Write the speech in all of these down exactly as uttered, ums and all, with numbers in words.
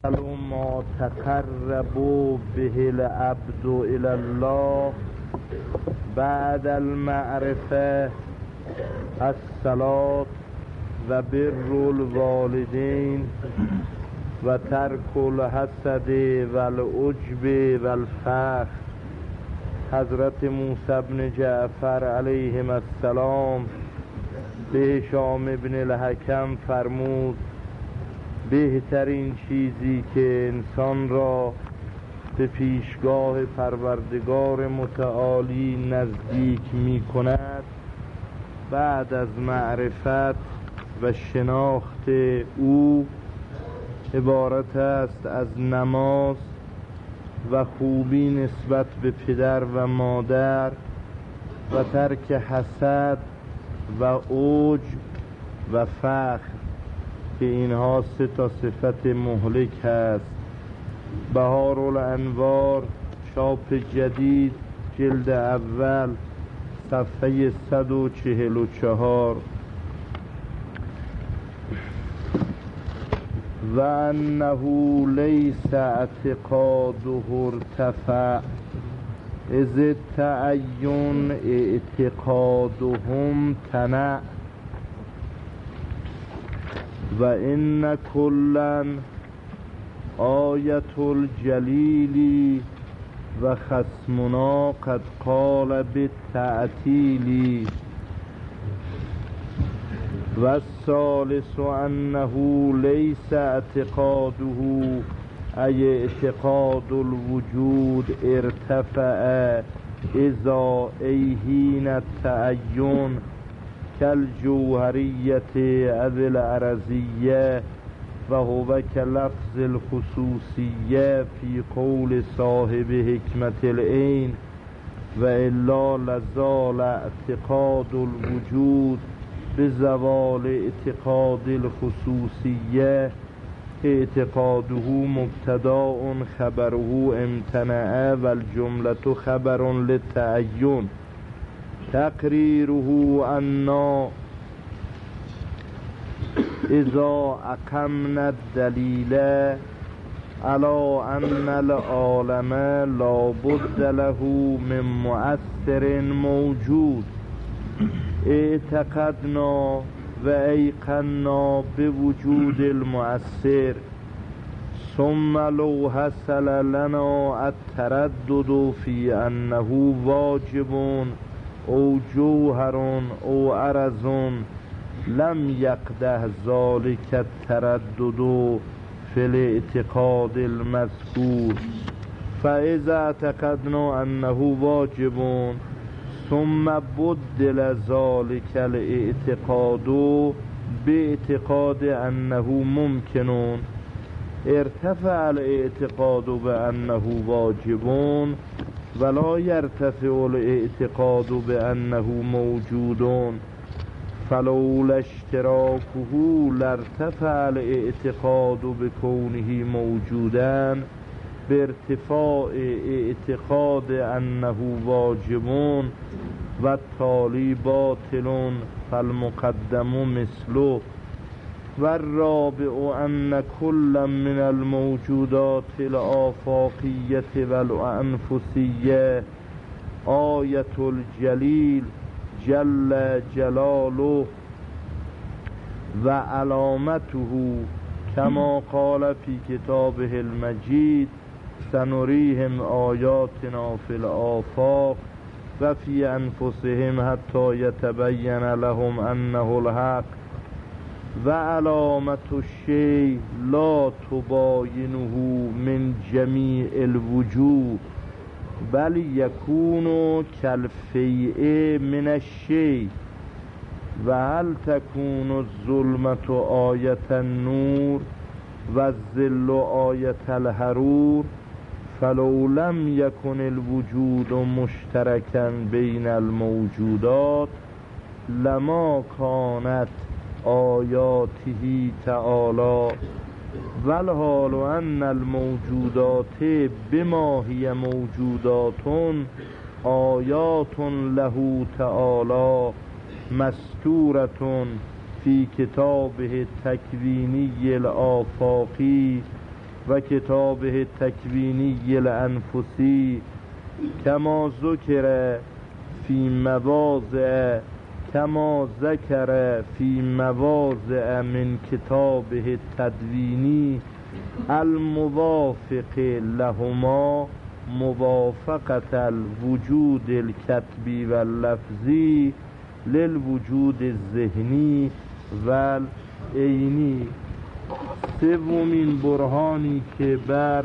ما تقرب به العبد الى الله بعد المعرفه الصلاة و بر الوالدین و ترک الحسد و العجب و الفخر. حضرت موسی بن جعفر علیهم السلام به هشام بن الحکم فرمود بهترین چیزی که انسان را به پیشگاه پروردگار متعالی نزدیک می کند بعد از معرفت و شناخت او عبارت است از نماز و خوبی نسبت به پدر و مادر و ترک حسد و عجب و فخر که اینها سه تا صفت مهلک هست. بهارالانوار چاپ جدید جلد اول صفحه صد و چهل و چهار. و انه لیس اعتقاده ارتفع از التعین اعتقادهم تنع و ان کلا آیت الجلیلی و خصمنا قد قال بالتعطیل و الثالث انه لیس اعتقاده ای اعتقاد الوجود ارتفع اذا ایهین التعین کالجوهریت او العرضیه و هو کلفظ الخصوصیه فی قول صاحب حکمت العین و الا لزال اعتقاد الوجود بزوال اعتقاد الخصوصیه اعتقاده مبتداء خبره امتنع و الجملة خبر للتعین تقریره انا اذا اقمنا الدلیل على ان العالم لا بد له من مؤثر موجود اعتقدنا و ایقنا بوجود المؤثر ثم لو حصل لنا التردد في انه واجب او جوهر او عرض لم يقدح ذلك التردد في الاعتقاد المذكور فاذا اعتقدنا انه واجب ثم بدل ذلك الاعتقاد باعتقاد انه ممکن ارتفع الاعتقاد بانه واجب ولا يرتفع الاعتقاد بانه موجود فلولا اشتراكه لارتفع الاعتقاد بكونه موجودا بارتفاع اعتقاد انه واجب و التالی باطل فالمقدم مثله و الرابع ان كل من الموجودات الآفاقیة و الانفسیة آیت الجلیل جل جلاله و علامته کما قال فی کتابه المجید سنریهم آیاتنا فی الآفاق و فی انفسهم حتی یتبین لهم انه الحق و علامت الشیء لا تباینه من جمیع الوجوه بل یکون کالفیء من الشیء و هل تکون الظلمت آیت النور و الظل آیت الحرور فلو لم یکن الوجود مشترکا بین الموجودات لما کانت آیاته تعالی والحال ان الموجودات بما هی موجودات آیات له تعالی مستورة فی کتابه تکوینی الآفاقی و کتابه تکوینی الانفسی کما ذکر فی مواضع کما ذکر فی مواضع من کتابه تدوینی الموافق لهما موافقت الوجود الکتبی و اللفظی للوجود الذهنی و عینی. سومین برهانی که بر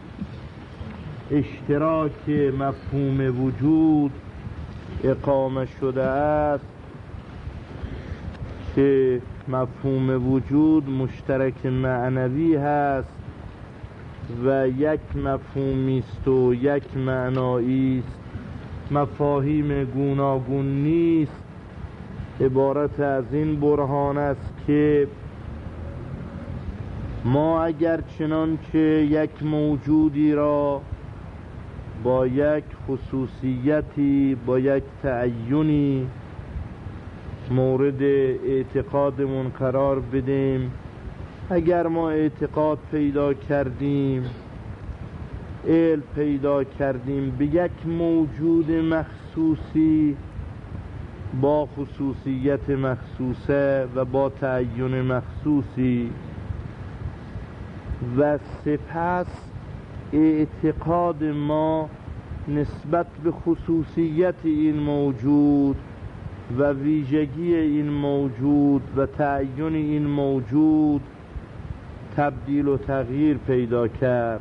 اشتراک مفهوم وجود اقامه شده است که مفهوم وجود مشترک معنوی هست و یک مفهومی است و یک معنایی است، مفاهیم گوناگون نیست. عبارت از این برهان است که ما اگر چنانچه یک موجودی را با یک خصوصیتی با یک تعینی مورد اعتقادمون قرار بدیم، اگر ما اعتقاد پیدا کردیم، علم پیدا کردیم به یک موجود مخصوصی با خصوصیت مخصوصه و با تعین مخصوصی و سپس اعتقاد ما نسبت به خصوصیت این موجود و ویژگی این موجود و تعین این موجود تبدیل و تغییر پیدا کرد،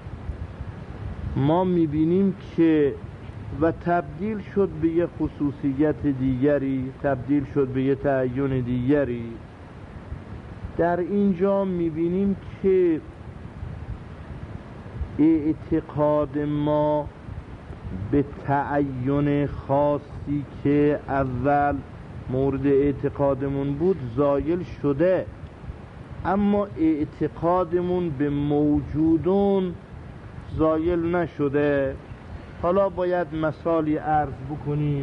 ما میبینیم که و تبدیل شد به یه خصوصیت دیگری، تبدیل شد به یه تعین دیگری. در اینجا میبینیم که اعتقاد ما به تعین خاصی که اول مورد اعتقادمون بود زایل شده، اما اعتقادمون به موجودون زایل نشده. حالا باید مثالی عرض بکنیم.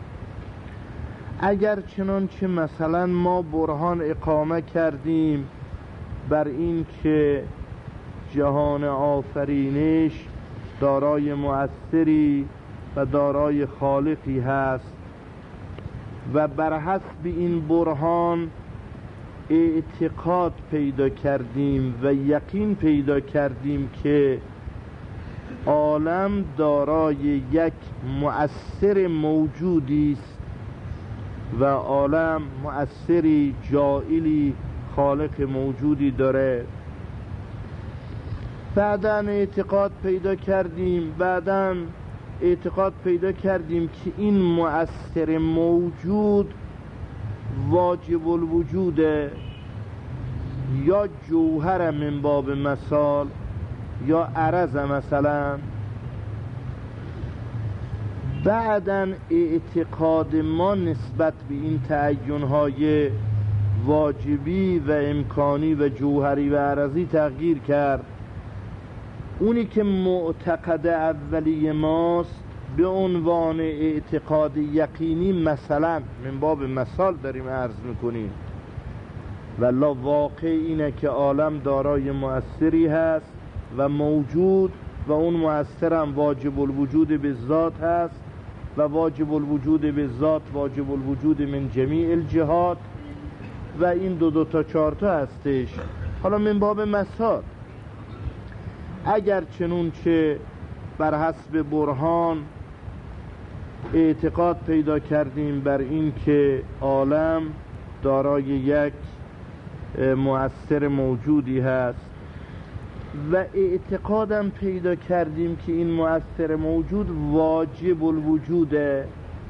اگر چنانچه مثلا ما برهان اقامه کردیم بر این که جهان آفرینش دارای مؤثری و دارای خالقی هست و بر حسب این برهان اعتقاد پیدا کردیم و یقین پیدا کردیم که عالم دارای یک مؤثر موجودی است و عالم مؤثری جائلی خالق موجودی داره. بعداً اعتقاد پیدا کردیم بعداً اعتقاد پیدا کردیم که این مؤثر موجود واجب الوجوده یا جوهر من باب مثال یا عرض مثلا. بعداً اعتقاد ما نسبت به این تعین‌های واجبی و امکانی و جوهری و عرضی تغییر کرد. اونی که معتقد اولی ماست به عنوان اعتقاد یقینی مثلا من باب مثال داریم عرض میکنیم، والله واقع اینه که عالم دارای مؤثری هست و موجود و اون مؤثر هم واجب الوجود به ذات هست و واجب الوجود به ذات واجب الوجود من جمیع الجهات و این دو دو تا چهار تا هستش. حالا من باب مثال اگر چنونچه بر حسب برهان اعتقاد پیدا کردیم بر این که عالم دارای یک مؤثر موجودی هست و اعتقادم پیدا کردیم که این مؤثر موجود واجب الوجوده،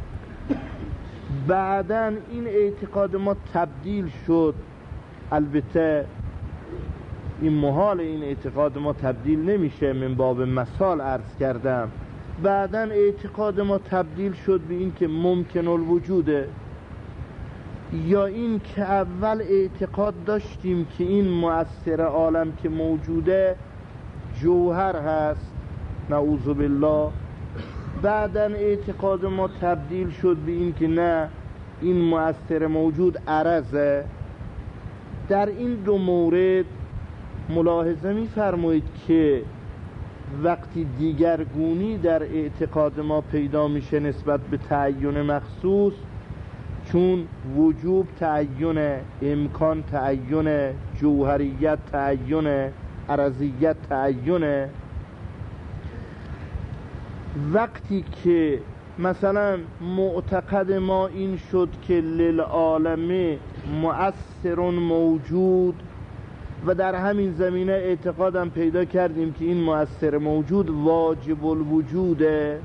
بعداً این اعتقاد ما تبدیل شد. البته این محال این اعتقاد ما تبدیل نمیشه، من باب مثال عرض کردم. بعداً اعتقاد ما تبدیل شد به این که ممکن الوجوده، یا این که اول اعتقاد داشتیم که این مؤثر عالم که موجوده جوهر هست، نعوذ بالله. بعداً اعتقاد ما تبدیل شد به این که نه، این مؤثر موجود عرضه. در این دو مورد ملاحظه می‌فرمایید که وقتی دیگرگونی در اعتقاد ما پیدا میشه نسبت به تعین مخصوص، چون وجوب تعین، امکان تعین، جوهریت تعین، عرضیت تعین، وقتی که مثلا معتقد ما این شد که للعالم مؤثر موجود و در همین زمینه اعتقادم پیدا کردیم که این مؤثر موجود واجب الوجوده،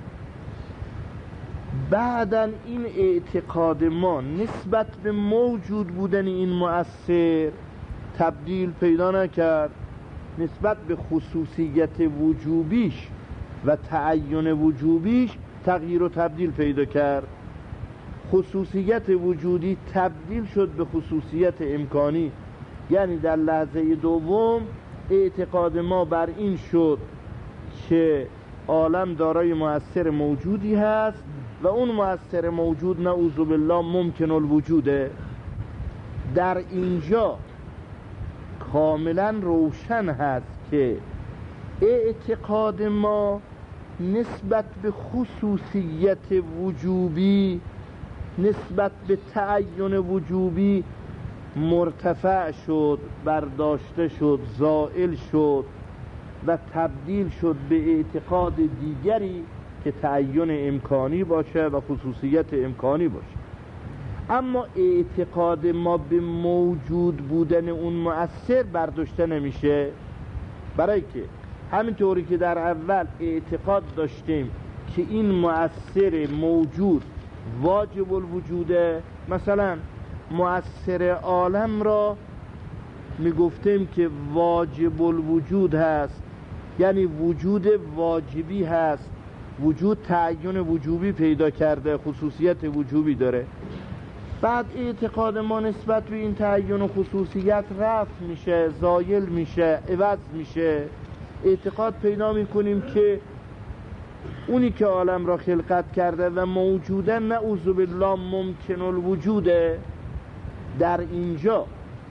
بعداً این اعتقاد ما نسبت به موجود بودن این مؤثر تبدیل پیدا نکرد، نسبت به خصوصیت وجوبیش و تعین وجوبیش تغییر و تبدیل پیدا کرد. خصوصیت وجودی تبدیل شد به خصوصیت امکانی، یعنی در لحظه دوم اعتقاد ما بر این شد که عالم دارای مؤثر موجودی هست و اون مؤثر موجود نعوذ بالله ممکن الوجوده. در اینجا کاملا روشن هست که اعتقاد ما نسبت به خصوصیت وجوبی، نسبت به تعین وجوبی مرتفع شد، برداشته شد، زائل شد و تبدیل شد به اعتقاد دیگری که تعین امکانی باشه و خصوصیت امکانی باشه. اما اعتقاد ما به موجود بودن اون مؤثر برداشته نمیشه، برای که همینطوری که در اول اعتقاد داشتیم که این مؤثر موجود واجب الوجوده، مثلا مؤثر عالم را میگفتیم که واجب الوجود هست، یعنی وجود واجبی هست، وجود تعین وجوبی پیدا کرده، خصوصیت وجوبی داره. بعد اعتقاد ما نسبت به این تعین و خصوصیت رفع میشه، زایل میشه، عوض میشه. اعتقاد پیدا میکنیم که اونی که عالم را خلقت کرده و موجوده نعوذ بالله ممکن الوجوده. در اینجا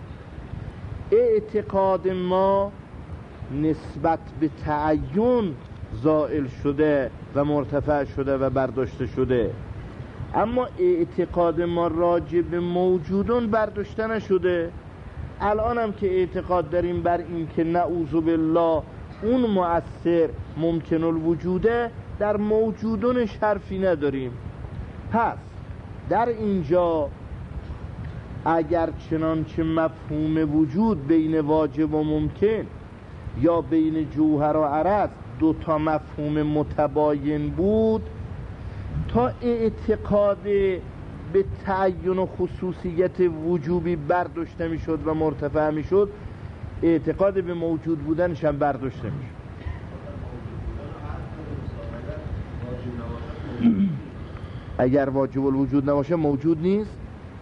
اعتقاد ما نسبت به تعین زائل شده و مرتفع شده و برداشته شده، اما اعتقاد ما راجع به موجودون برداشته نشده. الان هم که اعتقاد داریم بر این که نعوذ بالله اون مؤثر ممکن الوجوده، در موجودونش حرفی نداریم. پس در اینجا اگر چنانچه مفهوم وجود بین واجب و ممکن یا بین جوهر و عرض دو تا مفهوم متباین بود، تا اعتقاد به تعین و خصوصیت وجوبی برداشته می شد و مرتفع می شد، اعتقاد به موجود بودنش هم برداشته می شد. اگر واجب الوجود نباشه موجود نیست.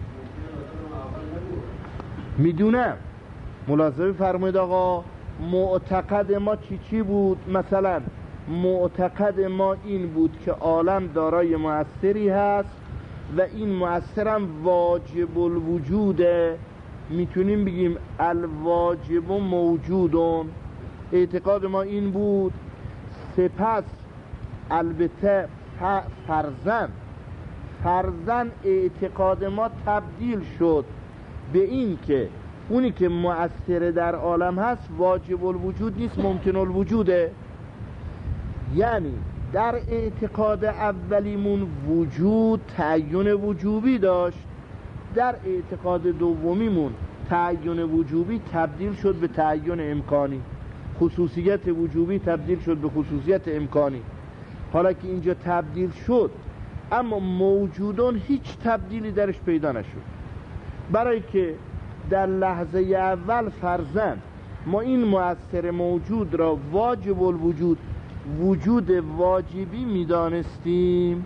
میدونم ملاحظه فرمایید آقا، معتقد ما چی چی بود؟ مثلا معتقد ما این بود که عالم دارای مؤثری هست و این مؤثر هم واجب الوجوده، میتونیم بگیم الواجب موجودون. اعتقاد ما این بود. سپس البته فرضاً فرضاً اعتقاد ما تبدیل شد به این که اونی که مؤثر در عالم هست واجب الوجود نیست، ممکن الوجوده. یعنی در اعتقاد اولیمون وجود تعین وجوبی داشت، در اعتقاد دومیمون تعین وجوبی تبدیل شد به تعین امکانی، خصوصیت وجوبی تبدیل شد به خصوصیت امکانی. حالا که اینجا تبدیل شد، اما موجودون هیچ تبدیلی درش پیدا نشد، برای که در لحظه اول فرضاً ما این مؤثر موجود را واجب الوجود، وجود واجبی میدانستیم.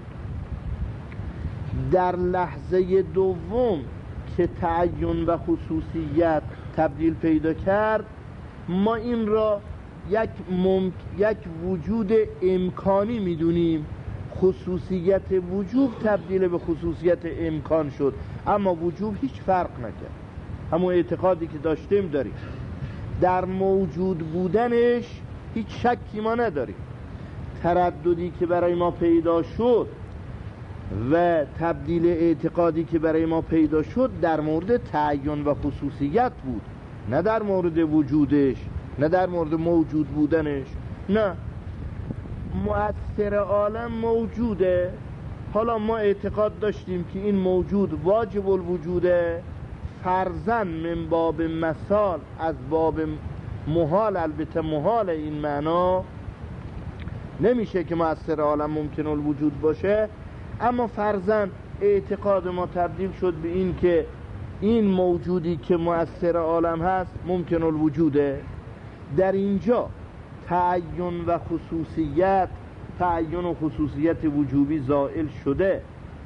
در لحظه دوم که تعین و خصوصیت تبدیل پیدا کرد، ما این را یک, ممک... یک وجود امکانی میدونیم. خصوصیت وجوب تبدیل به خصوصیت امکان شد، اما وجوب هیچ فرق نکرد، همون اعتقادی که داشتیم داریم. در موجود بودنش هیچ شکی ما نداریم. ترددی که برای ما پیدا شد و تبدیل اعتقادی که برای ما پیدا شد در مورد تعین و خصوصیت بود، نه در مورد وجودش، نه در مورد موجود بودنش. نه، مؤثر عالم موجوده. حالا ما اعتقاد داشتیم که این موجود واجب الوجوده، فرضاً من باب مثال، از باب محال، البته محال این معنا نمیشه که مؤثر عالم ممکن الوجود باشه، اما فرضاً اعتقاد ما تبدیل شد به این که این موجودی که مؤثر عالم هست ممکن الوجوده. در اینجا تعین و خصوصیت، تعین و خصوصیت وجوبی زائل شده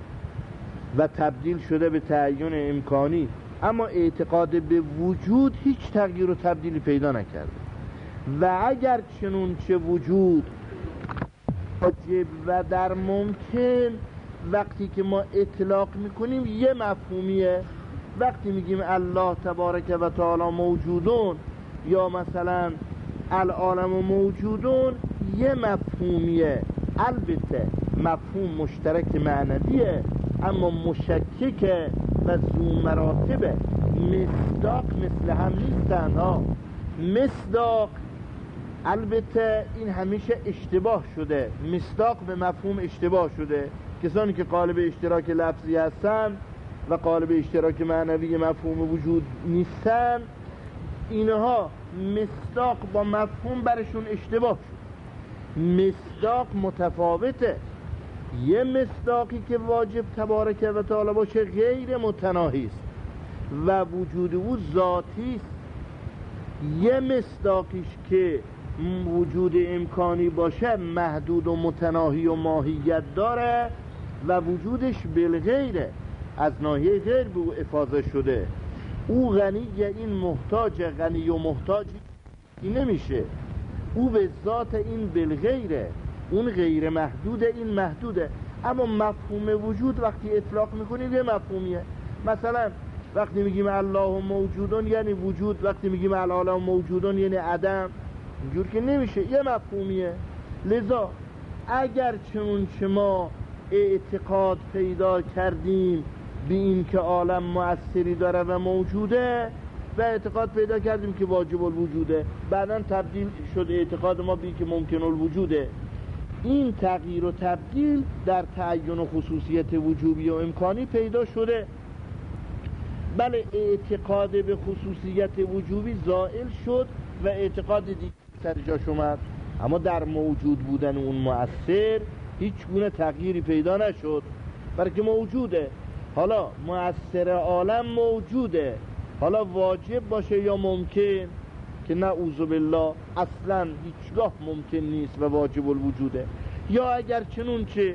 و تبدیل شده به تعین امکانی، اما اعتقاد به وجود هیچ تغییر و تبدیلی پیدا نکرده. و اگر چنون چه وجود واجب و در ممکن وقتی که ما اطلاق میکنیم یه مفهومیه. وقتی میگیم الله تبارک و تعالی موجودون یا مثلا العالم موجودون یه مفهومیه، البته مفهوم مشترک معنویه اما مشککه و ذو مراتبه. مصداق مثل هم نیستن ها. مصداق البته این همیشه اشتباه شده، مصداق به مفهوم اشتباه شده. کسانی که قالب اشتراک لفظی هستن و قالب اشتراک معنوی مفهوم وجود نیستن، اینها مصداق با مفهوم برشون اشتباه شد. مصداق متفاوته. یه مصداقی که واجب تبارک و تعالی باشه غیر متناهی است و وجود او ذاتی است. یه مصداقیش که وجود امکانی باشه محدود و متناهی و ماهیت داره و وجودش بالغیره، از ناحیه غیر به او افاضه شده. او غنی، این محتاج، غنی و محتاج این نمیشه. او به ذات این بالغیره، اون غیر محدوده، این محدوده. اما مفهوم وجود وقتی اطلاق میکنیم یه مفهومیه. مثلا وقتی میگیم الله موجودون یعنی وجود، وقتی میگیم العالم موجودون یعنی عدم. اینجور که نمیشه، یه مفهومیه. لذا اگر چون شما اعتقاد پیدا کردیم به این که عالم مؤثری داره و موجوده و اعتقاد پیدا کردیم که واجب الوجوده، بعداً تبدیل شد اعتقاد ما به که ممکن الوجوده، این تغییر و تبدیل در تعین و خصوصیت وجوبی و امکانی پیدا شده. بله، اعتقاد به خصوصیت وجوبی زائل شد و اعتقاد دیگه سر جاش اومد، اما در موجود بودن اون مؤثر هیچ گونه تغییری پیدا نشد، برای که موجوده. حالا مؤثر عالم موجوده، حالا واجب باشه یا ممکن، که نعوذ بالله اصلا هیچگاه ممکن نیست و واجب الوجوده. یا اگر چنون چه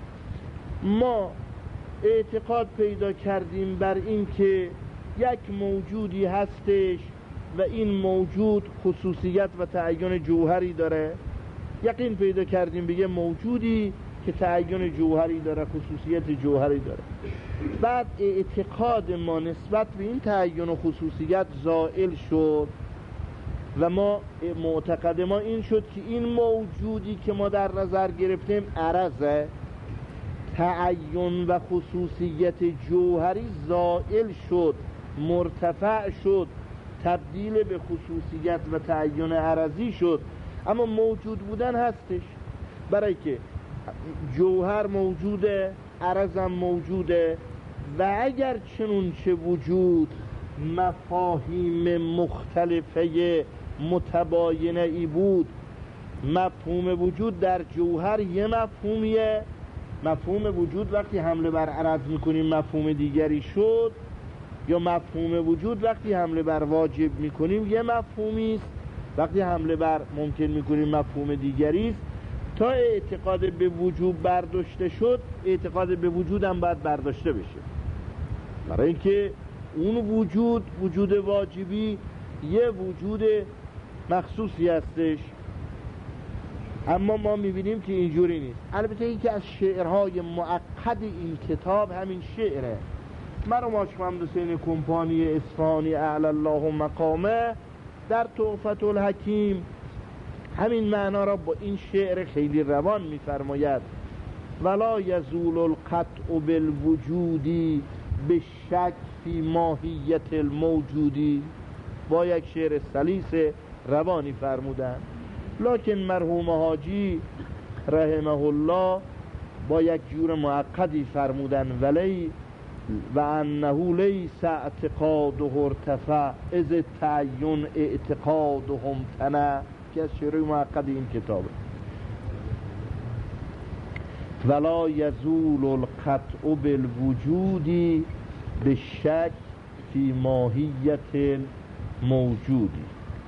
ما اعتقاد پیدا کردیم بر این که یک موجودی هستش و این موجود خصوصیت و تعین جوهری داره، یقین پیدا کردیم به یه موجودی که تعین جوهری داره، خصوصیت جوهری داره، بعد اعتقاد ما نسبت به این تعین و خصوصیت زائل شد و ما معتقد ما این شد که این موجودی که ما در نظر گرفتیم عرضه، تعین و خصوصیت جوهری زائل شد، مرتفع شد، تبدیل به خصوصیت و تعین عرضی شد، اما موجود بودن هستش، برای که جوهر موجوده، عرضم موجوده. و اگر چنون چه وجود مفاهیم مختلفه متباینه ای بود، مفهوم وجود در جوهر یه مفهومیه، مفهوم وجود وقتی حمله بر عرض میکنیم مفهوم دیگری شد، یا مفهوم وجود وقتی حمله بر واجب میکنیم یه مفهومی است، وقتی حمله بر ممکن میکنیم مفهوم دیگری است. تا اعتقاد به وجود برداشته شد، اعتقاد به وجود هم باید برداشته بشه، برای اینکه اون وجود، وجود واجبی، یه وجود مخصوصی هستش. اما ما میبینیم که اینجوری نیست. البته این که از شعرهای معقد این کتاب همین شعره. مرحوم حاج محمد حسین کمپانی اصفهانی اعلی الله مقامه در تحفة الحکیم همین معنا را با این شعر خیلی روان می‌فرماید: ولا یزول القطع بالوجودی به شک فی ماهیت الموجودی. با یک شعر سلیس روانی فرمودن، لکن مرحوم حاجی رحمه الله با یک جور معقدی فرمودن: ولی و انه لیس اعتقاده ارتفع از تعین اعتقادهم تنع، که از شعر معقد این کتابه. ولا یزول القطع بالوجودی به شک فی ماهیت موجودی.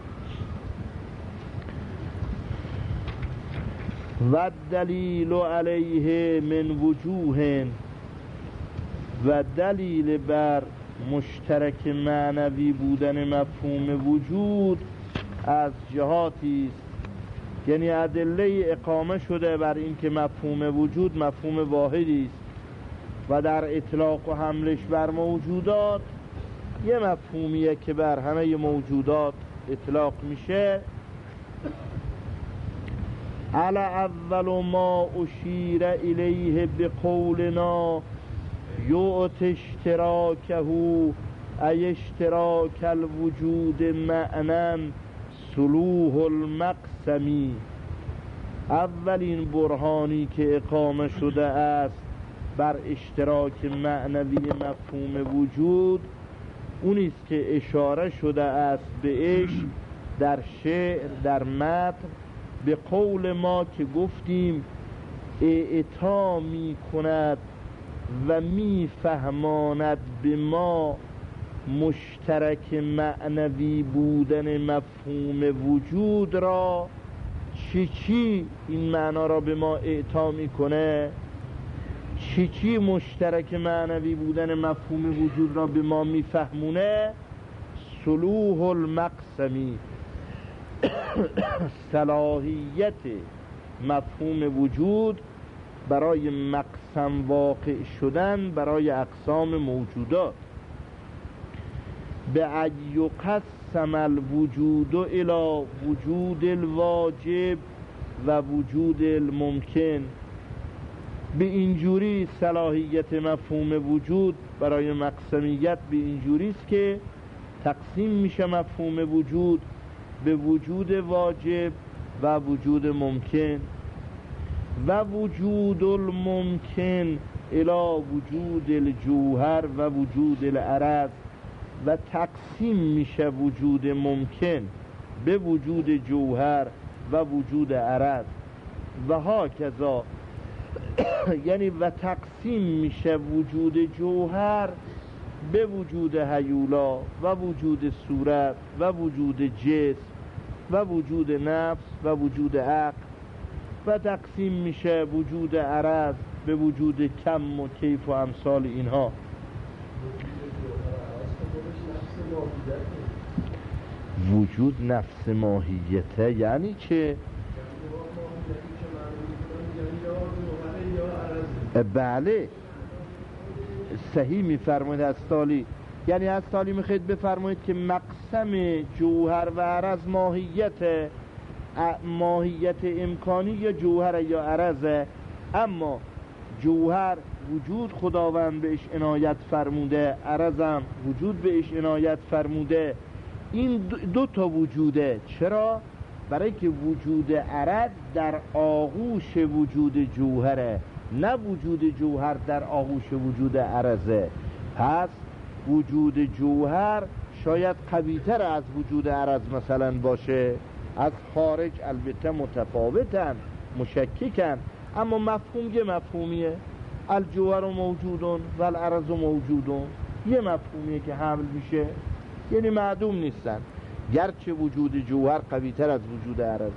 و دلیل علیه من وجوه، و دلیل بر مشترک معنوی بودن مفهوم وجود از جهاتی است، یعنی ادله اقامه شده بر این که مفهوم وجود مفهوم واحدی است و در اطلاق و حملش بر موجودات یه مفهومیه که بر همه موجودات اطلاق میشه. علی اول ما اشیر الیه بقولنا یعط اشتراکه ای اشتراک الوجود معنا صلوح المقسمی. اولین برهانی که اقامه شده است بر اشتراک معنوی مفهوم وجود اونیست که اشاره شده است بهش در شعر، در متن، به قول ما که گفتیم اعطا می کند و می فهماند به ما مشترک معنوی بودن مفهوم وجود را. چی چی این معنا را به ما اعطا می کنه؟ چی چی مشترک معنوی بودن مفهوم وجود را به ما می فهمونه؟ صلوح المقسمی، صلاحیت مفهوم وجود برای مقسم واقع شدن برای اقسام موجودات. به ایقسم الوجود الى وجود الواجب و وجود الممکن. به اینجوری صلاحیت مفهوم وجود برای مقسمیت به اینجوری است که تقسیم میشه مفهوم وجود به وجود واجب و وجود ممکن. و وجود الممکن الى وجود الجوهر و وجود العرض. و تقسیم میشه وجود ممکن به وجود جوهر و وجود عرض و هاکذا. یعنی و تقسیم میشه وجود جوهر به وجود هیولا و وجود صورت و وجود جسم و وجود نفس و وجود عقل. و تقسیم میشه وجود عرض به وجود کم و کیف و امثال اینها. وجود نفس ماهیته یعنی چه؟ بله صحیح میفرمایید هستالی. یعنی هستالی میخواید بفرمایید که مقسم جوهر و عرض ماهیت ماهیت امکانی یا جوهر یا عرضه، اما جوهر وجود خداوند بهش عنایت فرموده، عرضم وجود بهش عنایت فرموده. این دو تا وجوده. چرا؟ برای که وجود عرض در آغوش وجود جوهره، نه وجود جوهر در آغوش وجود عرضه. پس وجود جوهر شاید قوی‌تر از وجود عرض مثلا باشه، از خارج البته متفاوتن مشککن، اما مفهوم یه مفهومیه. الجوهر موجودون و العرض موجودون، یه مفهومیه که حمل میشه، یعنی معدوم نیستن، گرچه وجود جوهر قوی‌تر از وجود عرضه.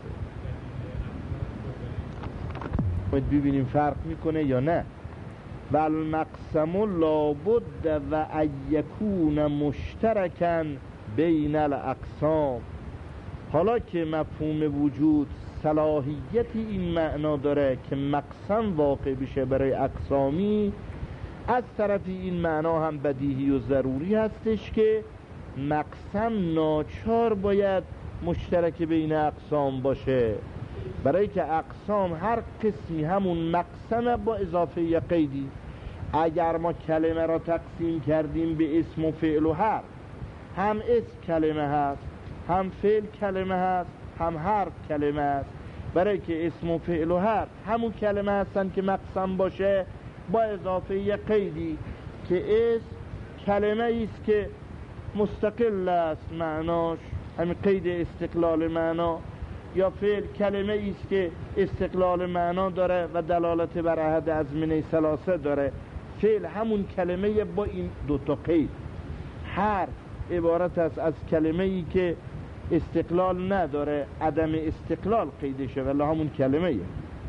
باید ببینیم فرق میکنه یا نه. و المقسم لابد و ایکون مشترکن بین الاقسام. حالا که مفهوم وجود صلاحیتی این معنا داره که مقسم واقع بشه برای اقسامی، از طرفی این معنا هم بدیهی و ضروری هستش که مقسم ناچار باید مشترک بین اقسام باشه، برای که اقسام هر قسمی همون مقسم با اضافه قیدی. اگر ما کلمه را تقسیم کردیم به اسم و فعل و حرف، هم اسم کلمه هست، هم فعل کلمه هست، هم حرف کلمه هست، برای که اسم و فعل و حرف همون کلمه هستن که مقسم باشه با اضافه قیدی که اسم کلمه ایست که مستقل است معناش، همین قید استقلال معنا، یا فعل کلمه ایست که استقلال معنا داره و دلالت بر احد ازمنه ثلاثه داره. فعل همون کلمه با این دوتا قید. حرف عبارت است از کلمه ای که استقلال نداره، عدم استقلال قیدشه ولی همون کلمه ایه.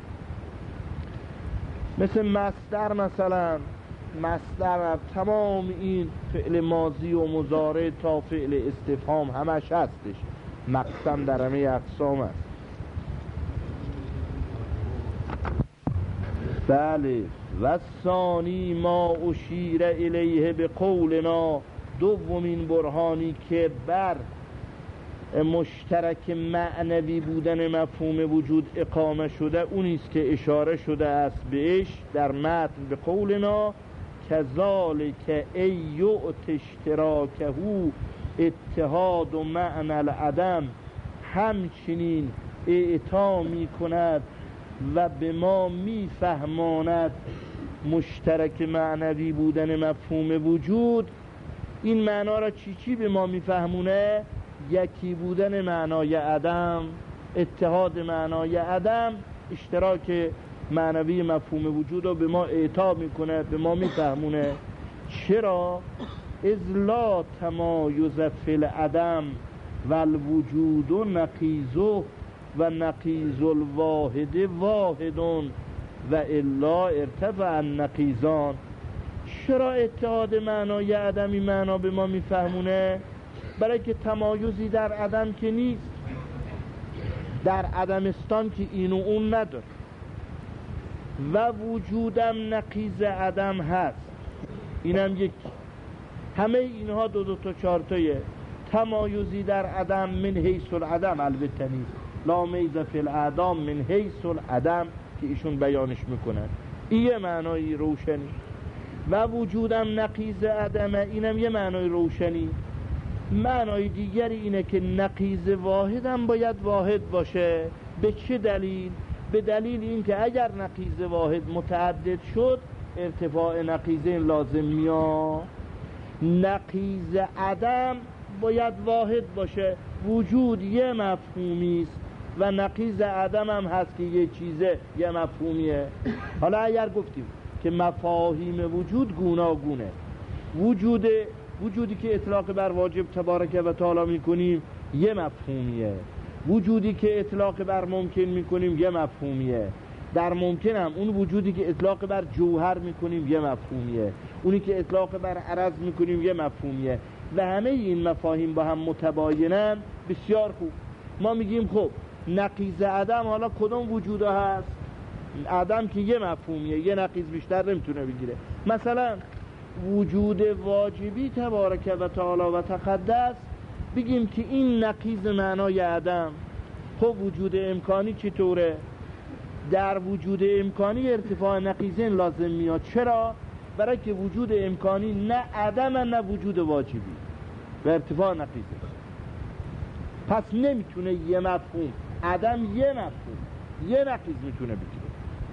مثل مصدر، مثلا مصدر تمام این فعل ماضی و مضارع تا فعل استفهام همش هستش، مقسم در همه اقسام است. بله. و ثانی ما اشیر الیه به قولنا، دومین برهانی که بر مشترک معنوی بودن مفهوم وجود اقامه شده اونیست که اشاره شده است بهش در متن به قولنا، کذالک ای یؤت اشتراکه اتحاد و معنی العدم، همچنین اعطا می کند و به ما می فهماند مشترک معنوی بودن مفهوم وجود. این معنا را چی چی به ما می فهمونه؟ یکی بودن معنای عدم، اتحاد معنای عدم، اشتراک معنوی مفهوم وجود رو به ما اعطا میکنه، به ما میفهمونه. چرا؟ اذ لا تمایز فی العدم و الوجود نقیضه و نقیض الواحد واحد و الا ارتفع النقیضان. چرا اتحاد معنای عدمی معنا به ما میفهمونه؟ برای که تمایزی در عدم که نیست، در عدمستان که این و اون نداره، و وجودم نقیض عدم هست، اینم یک. همه اینها دو دو تا چارتایه. تمایزی در عدم من حیث العدم البته نیست، لا میز فی الاعدام من حیث العدم که ایشون بیانش میکنن، این یه معنای روشنی. و وجودم نقیض عدمه، اینم یه معنای روشنی. معنای دیگری اینه که نقیض واحدم باید واحد باشه. به چه دلیل؟ به دلیل این که اگر نقیض واحد متعدد شد ارتفاع نقیضین لازم میاد. نقیض عدم باید واحد باشه. وجود یه مفهومی است و نقیض عدم هم هست که یه چیزه یه مفهومیه. حالا اگر گفتیم که مفاهیم وجود گوناگونه، وجود وجودی که اطلاق بر واجب تبارک و تعالی میکنیم یه مفهومیه، وجودی که اطلاق بر ممکن میکنیم یه مفهومیه، در ممکن هم اون وجودی که اطلاق بر جوهر میکنیم یه مفهومیه، اونی که اطلاق بر عرض میکنیم یه مفهومیه و همه این مفاهیم با هم متباینن. بسیار خوب. ما میگیم خب نقیض عدم حالا کدوم وجوده هست؟ عدم که یه مفهومیه، یه نقیض بیشتر نمیتونه بگیره. مثلا وجود واجبی تبارک و تعالی و تقدس، بگیم که این نقیض معنای عدم. خب وجود امکانی چطوره؟ در وجود امکانی ارتفاع نقیضین لازم میاد. چرا؟ برای که وجود امکانی نه عدم نه وجود واجبی و ارتفاع نقیضه، پس نمیتونه یه مفهوم، عدم یه مفهوم یه نقیض میتونه بگیره.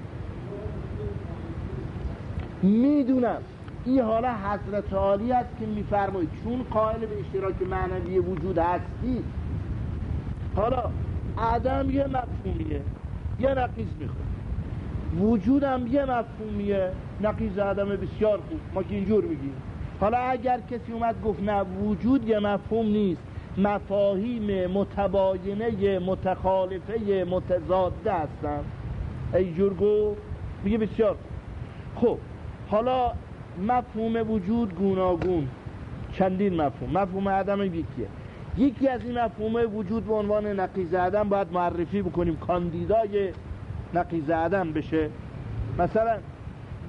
میدونم این حالا حضرت عالی است که میفرمایید چون قائل به اشتراک معنوی وجود هستی، حالا عدم یه مفهومیه یه نقیض میخواد، وجودم یه مفهومیه نقیض عدم. بسیار خوب، ما که اینجور میگیم. حالا اگر کسی اومد گفت نه وجود یه مفهوم نیست، مفاهیم متباینه متخالفه متضاده هستن، اینجور گفت، میگه بسیار خوب. حالا مفهوم وجود گوناگون، چندین مفهوم. مفهوم عدم یکیه. یکی از این مفهوم وجود به عنوان نقیض عدم باید معرفی بکنیم، کاندیدای نقیض عدم بشه. مثلا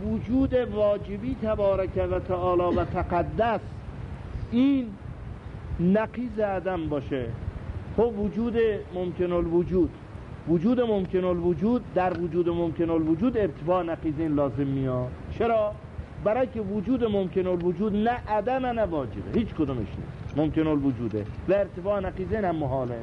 وجود واجبی تبارک و تعالی و تقدس، این نقیض عدم باشه. خب وجود ممکن الوجود، وجود ممکن الوجود در وجود ممکن الوجود ارتفاع نقیضین لازم میاد. چرا؟ برای که وجود ممکن الوجود نه عدم نه واجبه، هیچ کدومش نیست، ممکن الوجوده و ارتفاع نقیضین هم محاله.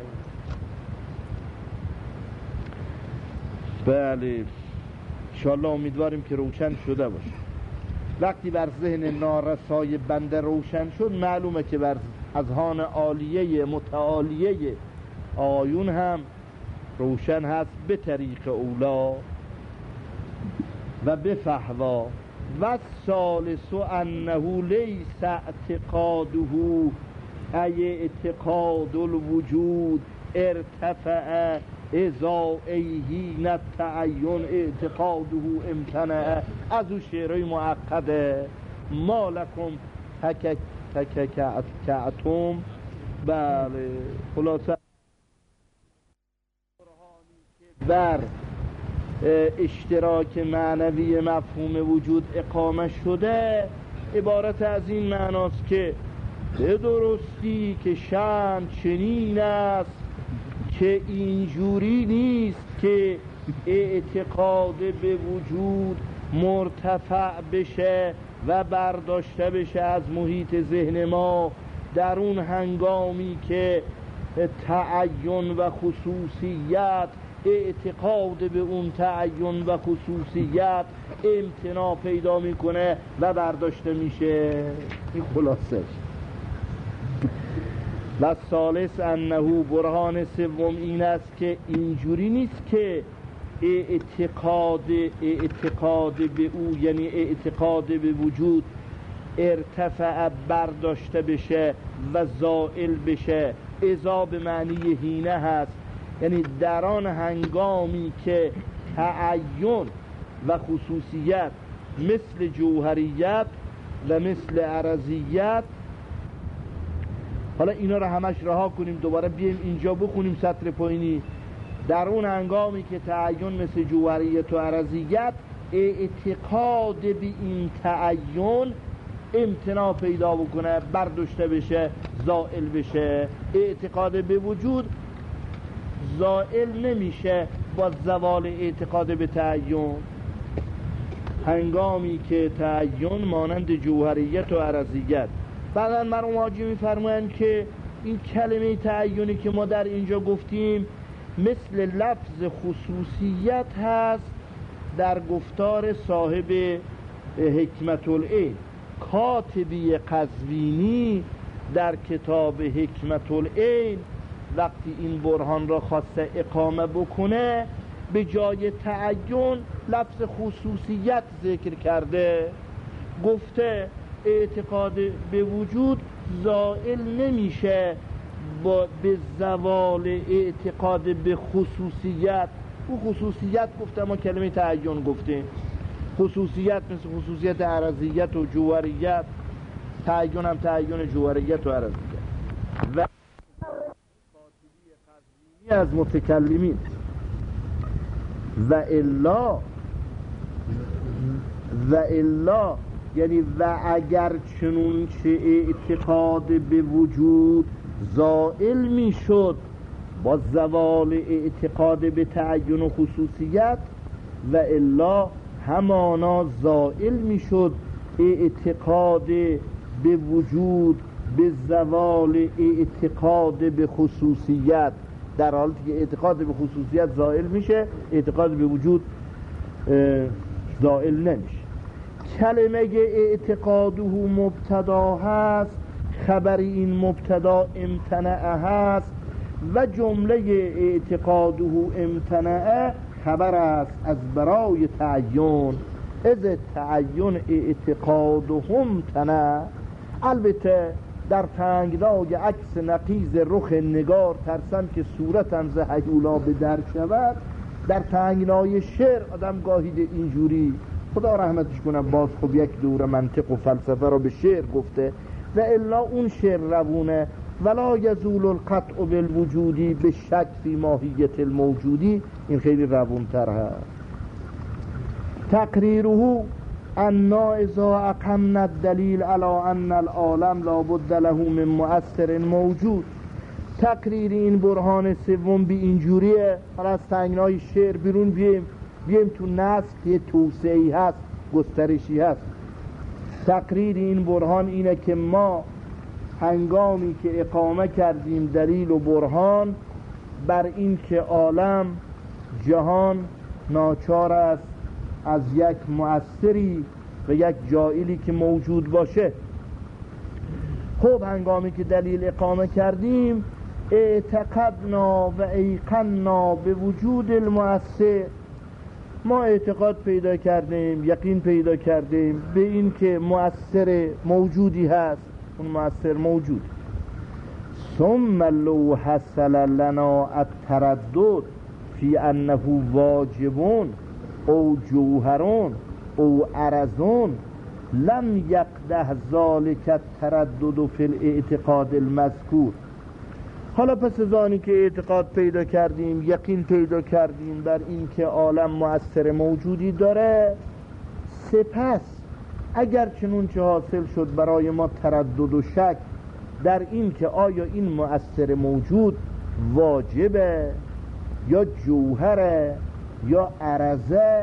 بله انشاءالله امیدواریم که روشن شده باشه. وقتی بر ذهن نارسای بنده روشن شد، معلومه که بر اذهان عالیه متعالیه آیون هم روشن هست به طریق اولا و به فحوا. و ثالث انه لیس اعتقاده ای اعتقاد الوجود ارتفع اذا ایهین التعین اعتقاده امتنع. از او شعرهای معقده ما لکم تککعتم. بله خلاصه بر اشتراک معنوی مفهوم وجود اقامه شده عبارت از این معناست که به درستی که شأن چنین است که اینجوری نیست که اعتقاد به وجود مرتفع بشه و برداشته بشه از محیط ذهن ما در اون هنگامی که تعین و خصوصیت، اعتقاد به اون تعین و خصوصیت امتناع پیدا میکنه و برداشته میشه. این خلاصه. و ثالث انه، برهان سوم این است که اینجوری نیست که اعتقاد اعتقاد به او، یعنی اعتقاد به وجود ارتفع برداشته بشه و زائل بشه. اذا به معنی هینه هست، یعنی در آن هنگامی که تعین و خصوصیت مثل جوهریت و مثل عرضیت، حالا اینا رو همش رها کنیم دوباره بیایم اینجا بخونیم سطر پایینی. در اون هنگامی که تعین مثل جوهریت و عرضیت اعتقاد به این تعین امتناع پیدا بکنه، برداشته بشه، زائل بشه. اعتقاد به وجود زائل نمیشه با زوال اعتقاد به تعین، هنگامی که تعین مانند جوهریت و عرضیت. بعدن مرحوم حاجی میفرمایند که این کلمه تعینی که ما در اینجا گفتیم مثل لفظ خصوصیت هست در گفتار صاحب حکمت العین. کاتبی قزوینی در کتاب حکمت العین وقتی این برهان را خواسته اقامه بکنه به جای تعین لفظ خصوصیت ذکر کرده، گفته اعتقاد به وجود زائل نمیشه با به زوال اعتقاد به خصوصیت. او خصوصیت گفته، ما کلمه تعین گفتیم. خصوصیت مثل خصوصیت عرضیت و جوهریت، تعین هم تعین جوهریت و عرضیت. و از متکلمین و الا و الا یعنی و اگر چنون چه اعتقاد به وجود زائل می شد با زوال اعتقاد به تعین و خصوصیت، و الا همانا زائل می شد اعتقاد به وجود به زوال اعتقاد به خصوصیت. در حالی که اعتقاد به خصوصیت زائل میشه، اعتقاد به وجود زائل نمیشه. کلمه اعتقاده مبتدا هست، خبر این مبتدا امتنع هست و جمله اعتقاده امتنع خبر است از برای تعین. از تعین اعتقادهم امتنع. البته در تنگنای عکس نقیض رخ نگار ترسم که صورتم ز هیولا به در شود. در تنگنای شعر آدم گاهی اینجوری، خدا رحمتش کنه، باز خب یک دوره منطق و فلسفه رو به شعر گفته و الا اون شعر روونه. ولا یزول القطع بالوجودی به شک فی ماهیت الموجودی، این خیلی روونتر هست. تقریره انا اذا اقمنا الدلیل علی ان العالم لابد له من مؤثر موجود. تقریر این برهان سوم به اینجوریه، حالا از تنگنای شعر بیرون بیایم بیایم تو نسل یه توسعه‌ای هست، گسترشی هست. تقریر این برهان اینه که ما هنگامی که اقامه کردیم دلیل و برهان بر این که عالم جهان ناچار است از یک مؤثری و یک جائلی که موجود باشه. خب هنگامی که دلیل اقامه کردیم اعتقدنا و ایقنا به وجود المؤثر، ما اعتقاد پیدا کردیم، یقین پیدا کردیم به این که مؤثر موجودی هست، اون مؤثر موجود. ثم لو حصل لنا التردد فی انه واجبون او جوهرون او عرضون لم یقده ذالک التردد فی الاعتقاد المذکور. حالا پس از آنی که اعتقاد پیدا کردیم، یقین پیدا کردیم بر این که عالم مؤثر موجودی داره، سپس اگر چنون چه حاصل شد برای ما تردد و شک در این که آیا این مؤثر موجود واجبه یا جوهره یا عرضه،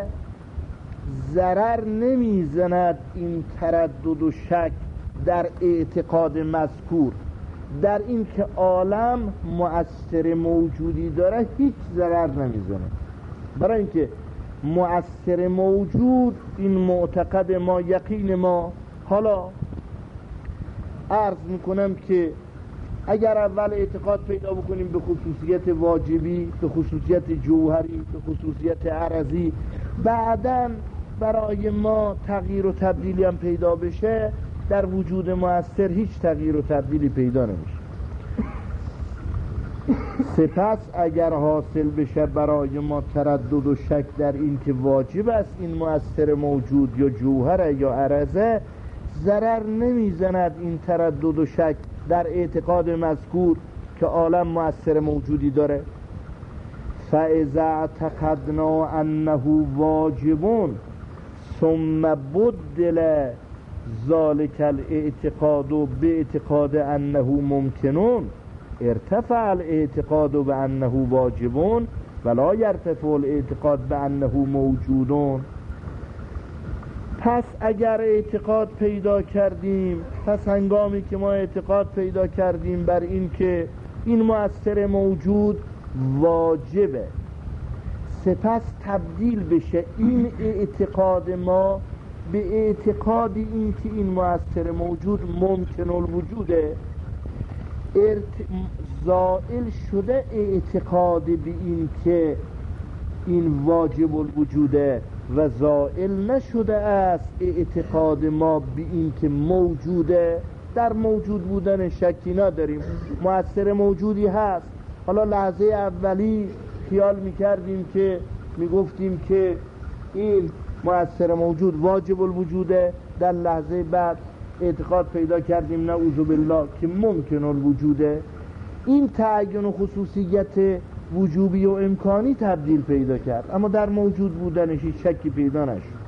ضرر نمیزند این تردد و شک در اعتقاد مذکور، در این که عالم مؤثر موجودی داره هیچ ضرر نمیزنه. برای اینکه مؤثر موجود این معتقد ما، یقین ما. حالا عرض میکنم که اگر اول اعتقاد پیدا بکنیم به خصوصیت واجبی، به خصوصیت جوهری، به خصوصیت عرضی، بعداً برای ما تغییر و تبدیلی هم پیدا بشه، در وجود مؤثر هیچ تغییر و تبدیلی پیدا نمیشه. سپس اگر حاصل بشه برای ما تردد و شک در این که واجب است این مؤثر موجود یا جوهره یا عرضه، ضرر نمیزند این تردد و شک در اعتقاد مذکور که عالم مؤثر موجودی داره. فاذا اعتقدنا انه واجبون ثم بدل ذلك الاعتقاد باعتقاد انه ممکنون ارتفع الاعتقاد بانه واجبون ولا يرتفع الاعتقاد بانه موجودون. پس اگر اعتقاد پیدا کردیم، پس هنگامی که ما اعتقاد پیدا کردیم بر این که این مؤثر موجود واجبه، سپس تبدیل بشه این اعتقاد ما به اعتقاد این که این مؤثر موجود ممکن الوجوده، ارت... زائل شده اعتقاد به این که این واجب الوجوده و زائل نشده است اعتقاد ما به این که موجوده. در موجود بودن شکی نداریم، مؤثر موجودی هست. حالا لحظه اولی خیال میکردیم که میگفتیم که این مؤثر موجود واجب الوجوده، در لحظه بعد اعتقاد پیدا کردیم نعوذ بالله که ممکن الوجوده. این تعین و خصوصیت وجوبی و امکانی تبدیل پیدا کرد، اما در موجود بودنش شکی پیدا نشد.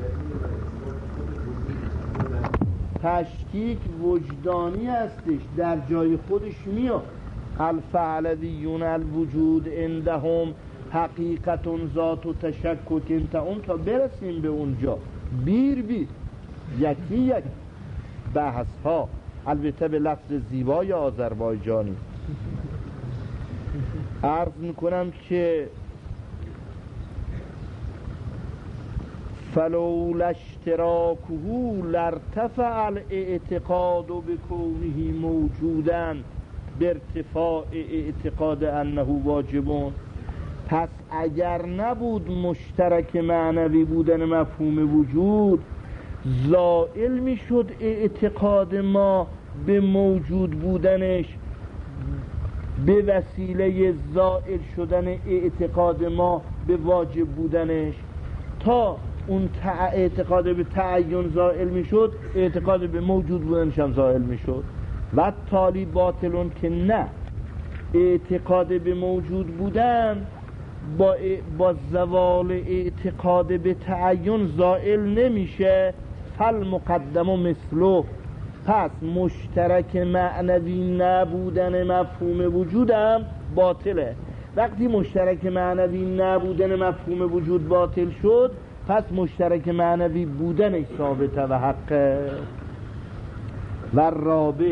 تشکیک وجدانی هستش، در جای خودش میاد. الفعلویون الوجود عندهم حقیقت ذات و تشکک انت اون تا برسیم به اونجا بیر بیر یکی یک بحث ها، البته به لفظ زیبای آذربایجانی. عرض میکنم که فلولا اشتراکه لارتفع الاعتقاد بکونه موجودا بارتفاع اعتقاد انه واجبون. پس اگر نبود مشترک معنوی بودن مفهوم وجود، زائل میشد اعتقاد ما به موجود بودنش به وسیله زائل شدن اعتقاد ما به واجب بودنش. تا اون اعتقاد به تعین زائل میشد، اعتقاد به موجود بودنش هم زائل میشد. و تالی باطلون که نه، اعتقاد به موجود بودن با, با زوال اعتقاد به تعین زائل نمیشه. فالمقدم مثله، پس مشترک معنوی نبودن مفهوم وجودم باطله. وقتی مشترک معنوی نبودن مفهوم وجود باطل شد، پس مشترک معنوی بودنش ثابته و حقه. و رابع،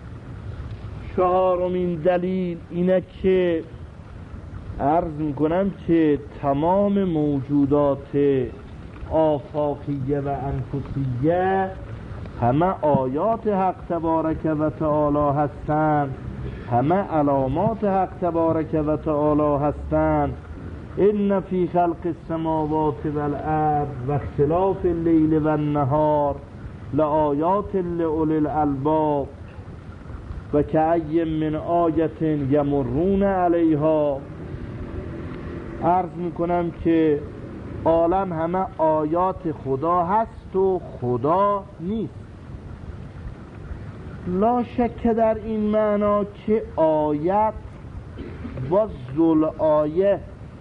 چهارمین دلیل اینه که عرض میکنم که تمام موجودات آفاقیه و انفسیه همه آیات حق تبارک و تعالی هستند، همه علامات حق تبارک و تعالی هستند. ان فی خلق السماوات والارض و اختلاف اللیل و النهار لآیات لأولی الالباب و کأی من آیة یمرون علیها. عرض میکنم که عالم همه آیات خدا هست و خدا نیست. لا شک در این معنا که آیت با ذل آیه،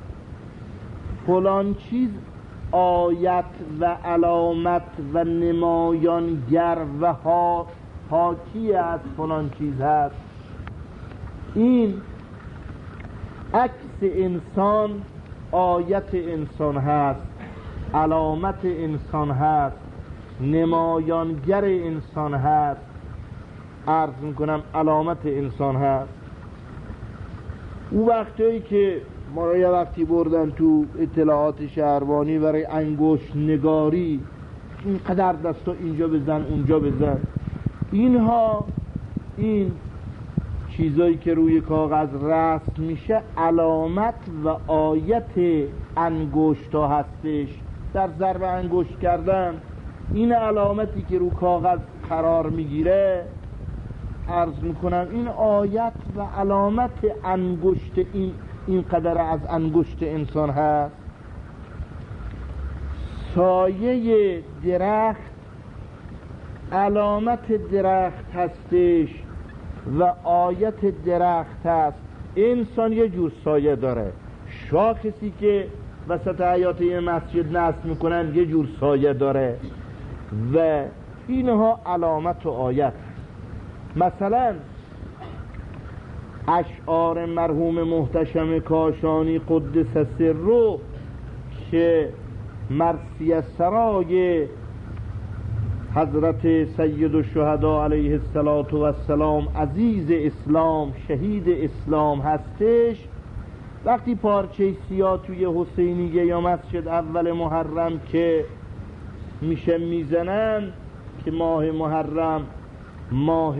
فلان چیز آیت و علامت و نمایانگر و ها حاکی از فلان چیز هست. این عکس انسان آیت انسان هست، علامت انسان هست، نمایانگر انسان هست، عرض میکنم علامت انسان هست. او وقتی که ما را یه وقتی بردن تو اطلاعات شهربانی برای انگشت نگاری، اینقدر دستا اینجا بزن اونجا بزن، اینها این چیزایی که روی کاغذ رسم میشه علامت و آیت انگشت ها هستش. در ضرب انگشت کردن این علامتی که رو کاغذ قرار میگیره، عرض میکنم این آیت و علامت انگشت این این قدر از انگشت انسان هست. سایه درخت علامت درخت هستش و آیت درخت هست. انسان یه جور سایه داره، شاخصی که وسط حیات یه مسجد نصب میکنن یه جور سایه داره و اینها علامت و آیت. مثلا اشعار مرحوم محتشم کاشانی قدس سره که مرثیه سرای حضرت سید الشهدا علیه السلام عزیز اسلام شهید اسلام هستش، وقتی پارچه سیاه توی حسینیه یا مسجد اول محرم که میشه میزنن که ماه محرم ماه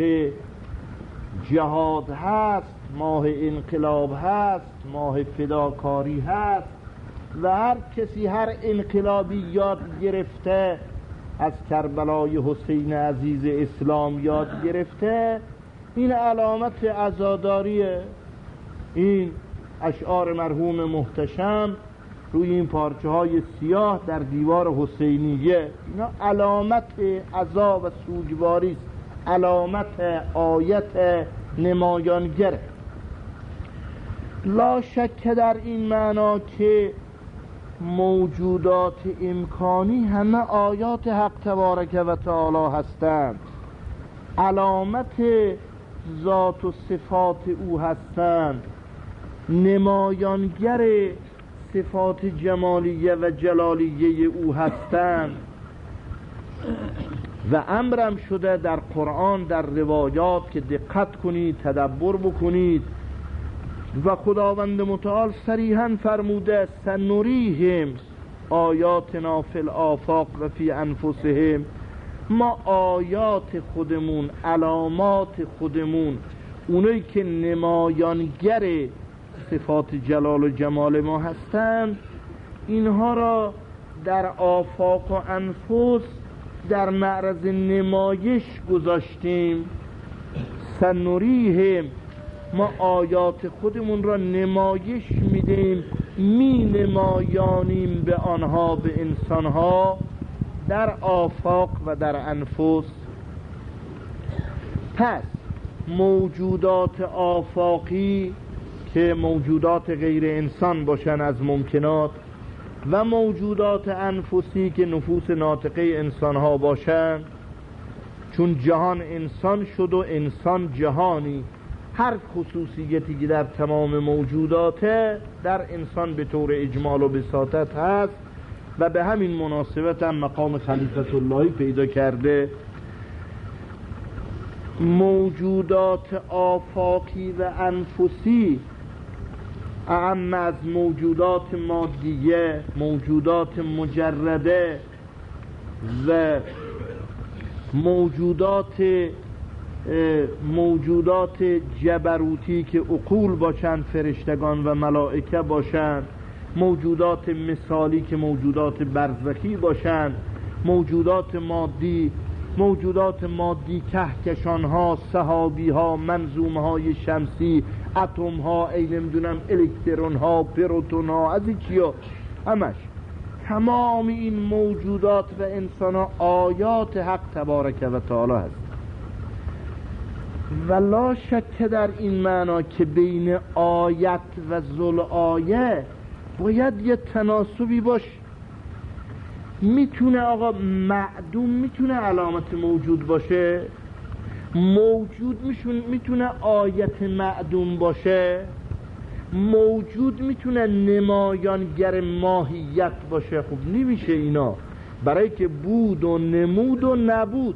جهاد هست، ماه انقلاب هست، ماه فداکاری هست و هر کسی هر انقلابی یاد گرفته از کربلای حسین عزیز اسلام یاد گرفته، این علامت عزاداریه. این اشعار مرحوم محتشم روی این پارچه های سیاه در دیوار حسینیه، اینا علامت عزا و سوگواری است، علامت آیت نمایانگره. لا شک در این معنا که موجودات امکانی همه آیات حق تبارک و تعالی هستند، علامت ذات و صفات او هستند، نمایانگر صفات جمالیه و جلالیه او هستند. و امرم شده در قرآن در روایات که دقت کنید تدبر بکنید و خداوند متعال صریحا فرموده سنریهم آیاتنا فی الآفاق و فی انفسهم، ما آیات خودمون علامات خودمون اونایی که نمایانگر صفات جلال و جمال ما هستند اینها را در آفاق و انفس در معرض نمایش گذاشتیم. سنریهم ما آیات خودمون را نمایش میدیم، می نمایانیم به آنها به انسانها در آفاق و در انفس. پس موجودات آفاقی که موجودات غیر انسان باشن از ممکنات و موجودات انفسی که نفوس ناطقه انسان ها باشن، چون جهان انسان شد و انسان جهانی، هر خصوصیتی که در تمام موجودات در انسان به طور اجمال و بساطت هست و به همین مناسبت هم مقام خلیفت اللهی پیدا کرده. موجودات آفاقی و انفسی اعم از موجودات مادیه، موجودات مجرده و موجودات موجودات جبروتی که عقول باشند، فرشتگان و ملائکه باشند، موجودات مثالی که موجودات برزخی باشند، موجودات مادی موجودات مادی کهکشان ها، سحابی ها، منظومه های شمسی، اتم ها، ای نمیدونم الکترون ها، پروتون ها، از این چیا همش، تمام این موجودات و انسان ها آیات حق تبارک و تعالی هست. و لا شک در این معنا که بین آیت و ذل آیه باید یه تناسبی باشه. میتونه آقا معدوم میتونه علامت موجود باشه، موجود میتونه آیت معدوم باشه، موجود میتونه نمایانگر ماهیت باشه. خب نمیشه اینا، برای که بود و نمود و نبود.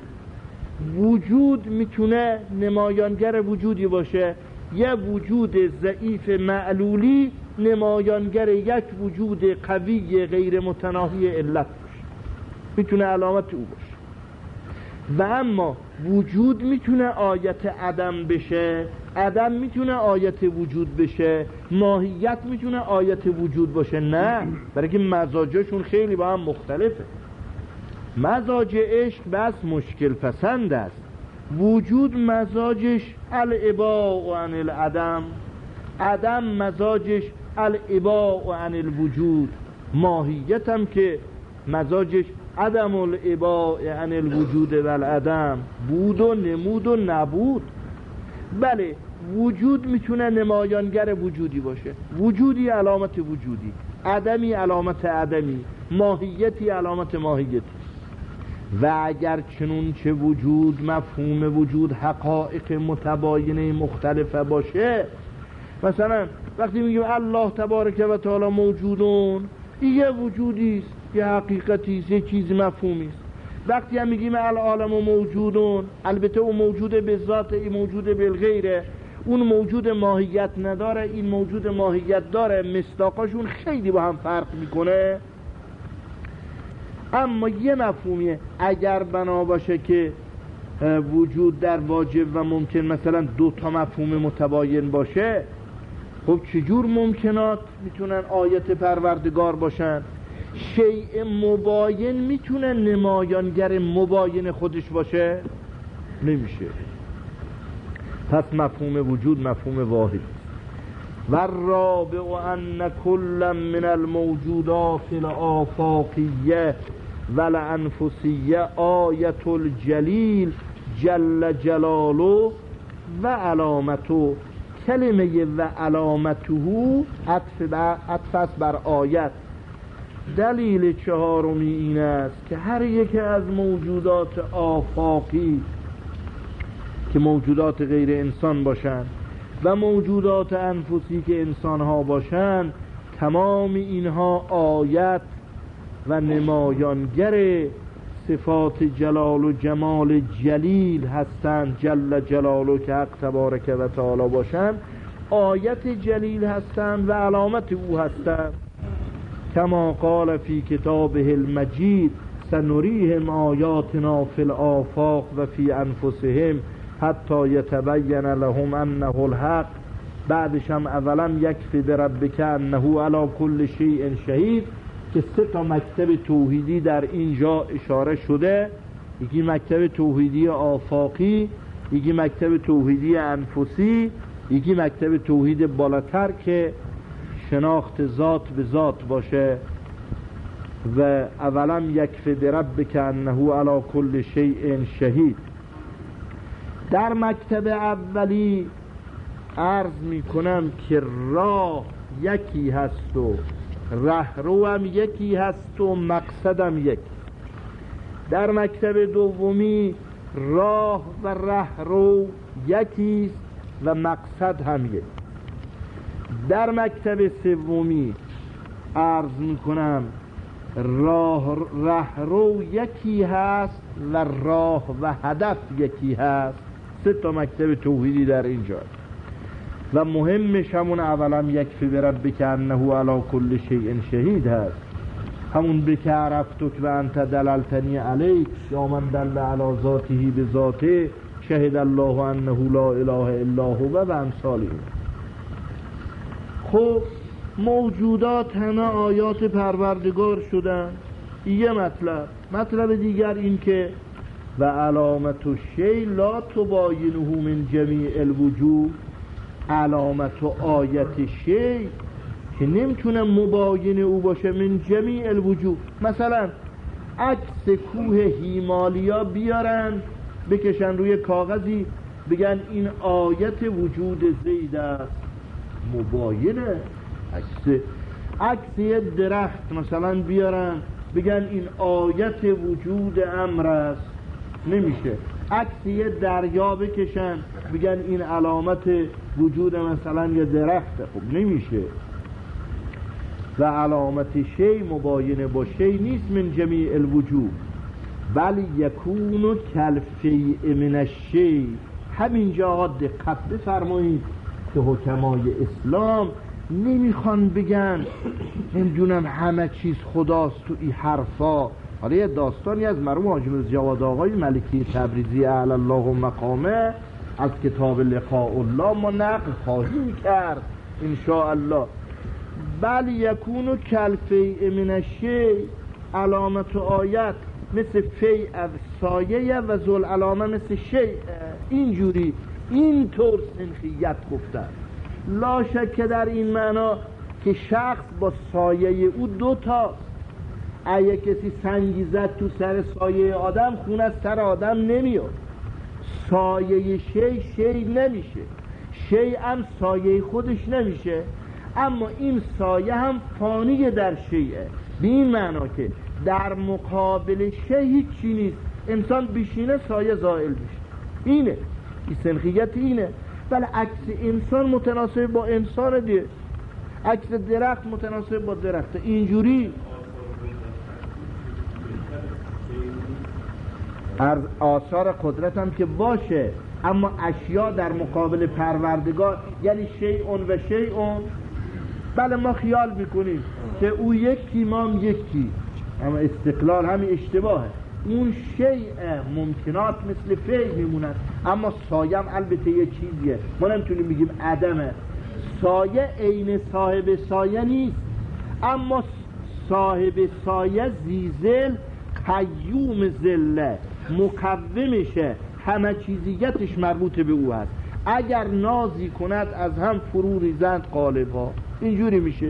وجود میتونه نمایانگر وجودی باشه، یه وجود ضعیف معلولی نمایانگر یک وجود قوی غیر متناهی علت باشه، میتونه علامت او باشه. و اما وجود میتونه آیت عدم بشه، عدم میتونه آیت وجود بشه، ماهیت میتونه آیت وجود باشه. نه، برای که مزاجشون خیلی با هم مختلفه. مزاج عشق بس مشکل پسند است. وجود مزاجش الاباء عن العدم، عدم مزاجش الاباء عن الوجود، ماهیت هم که مزاجش عدم الاباء عن الوجود و العدم، بود و نمود و نبود. بله، وجود میتونه نمایانگر وجودی باشه، وجودی علامت وجودی، عدمی علامت عدمی، ماهیتی علامت ماهیتی. و اگر چنون چه وجود، مفهوم وجود حقایق متباینه مختلفه باشه، مثلا وقتی میگیم الله تبارک و تعالی موجودون، یه وجودی است، یه حقیقتی است، یه چیز مفهومی است. وقتی هم میگیم العالم موجودون، البته اون موجود به ذات، این موجود بالغیره، اون موجود ماهیت نداره، این موجود ماهیت داره، مصداقاشون خیلی با هم فرق میکنه. اما یه مفهومیه، اگر بنا باشه که وجود در واجب و ممکن مثلا دو تا مفهوم متباین باشه، خب چجور ممکنات میتونن آیت پروردگار باشن؟ شیء مباین میتونه نمایانگر مباین خودش باشه؟ نمیشه. پس مفهوم وجود مفهوم واحد. و الرابع ان کل من الموجودات الآفاقیه و الانفسیه آیت الجلیل جل جلاله و علامته. کلمه و علامته عطف است بر آیت. دلیل چهارمی این است که هر یک از موجودات آفاقی که موجودات غیر انسان باشند و موجودات انفسی که انسان ها باشند، تمام اینها آیت و نمایانگر صفات جلال و جمال جلیل هستند. جل جلاله که حق تبارک و تعالی باشند، آیت جلیل هستند و علامت او هستند. کما قال فی کتابه المجید سنریهم آیاتنا فی الآفاق و فی انفسهم حتی یتبین لهم انه الحق. بعدش هم اولا یکفی بربک انه علی کل شیء شهید، که سه تا مکتب توحیدی در اینجا اشاره شده. یکی مکتب توحیدی آفاقی، یکی مکتب توحیدی انفسی، یکی مکتب توحید بالاتر که شناخت ذات به ذات باشه. و اولا یکفی بربک انه علی کل شیء شهید. در مکتب اولی عرض می کنم که راه یکی هست و رهرو هم یکی هست و مقصدم یکی. در مکتب دومی راه و رهرو یکیست و مقصد هم یکی. در مکتب سومی عرض می کنم راه رهرو یکی هست و راه و هدف یکی هست. سه تا مکتب توحیدی در اینجا و مهمش همون اولم یکفی بربک انه علی کل شیء شهید هست، همون بک عرفتک و انت دللتنی علیک یا من دل علی ذاته به ذاته شهد الله انه لا اله الا هو و امثال این. خب موجودات همه آیات پروردگار شدن. یه مطلب مطلب دیگر این که و علامت الشیء لا تباینه من جمیع الوجوه، علامت و آیت شیء که نمیتونه مباین او باشه من جمیع الوجوه. مثلا عکس کوه هیمالیا بیارن بکشن روی کاغذی بگن این آیت وجود زید است، مباینه. عکس عکس یه درخت مثلا بیارن بگن این آیت وجود امر است، نمیشه. عکس یه دریا بکشن بگن این علامت وجود مثلا یه درخته، خب نمیشه. و علامت شی مباینه با شی نیست من جمیع الوجوه، بل یکون کالفیء من الشی. همینجا آقا دقت بفرمایید که حکمای اسلام نمیخوان بگن نمیدونم همه چیز خداست تو این حرفا. حالا یه داستانی از مرحوم حاجی میرزا جواد آقای ملکی تبریزی اعلی الله مقامه از کتاب لقاء الله ما نقل خواهیم کرد ان شاء الله. بل یکون کالفیء من الشیء، علامت و آیت مثل فیء از سایه و ذل علامه مثل شیء. اینجوری اینطور سنخیت گفتن. لا شک در این معنا که شخص با سایه او دو تاست. اگه کسی سنگی زد تو سر سایه آدم خون از سر آدم نمیاد. سایه شی شی نمیشه، شی هم سایه خودش نمیشه، اما این سایه هم فانی در شیعه. به این معنا که در مقابل شی هیچ چی نیست. انسان بشینه سایه زائل میشه. اینه این سنخیت اینه. ولی عکس انسان متناسب با انسان دیگه، عکس درخت متناسب با درخت. اینجوری از آثار قدرت هم که باشه، اما اشیا در مقابل پروردگار یعنی شیء و شیء. بله ما خیال میکنیم که او یکی ما هم یکی، اما استقلال همین اشتباهه. اون شیء ممکنات مثل فعل میمونن، اما سایه هم البته یه چیزیه، ما نمیتونیم بگیم عدمه. سایه عین صاحب سایه نیست، اما صاحب سایه زیزل قیوم زله مقومشه، همه چیزیتش مربوط به او هست. اگر نازی کند از هم فرو ریزند قالب‌ها. اینجوری میشه.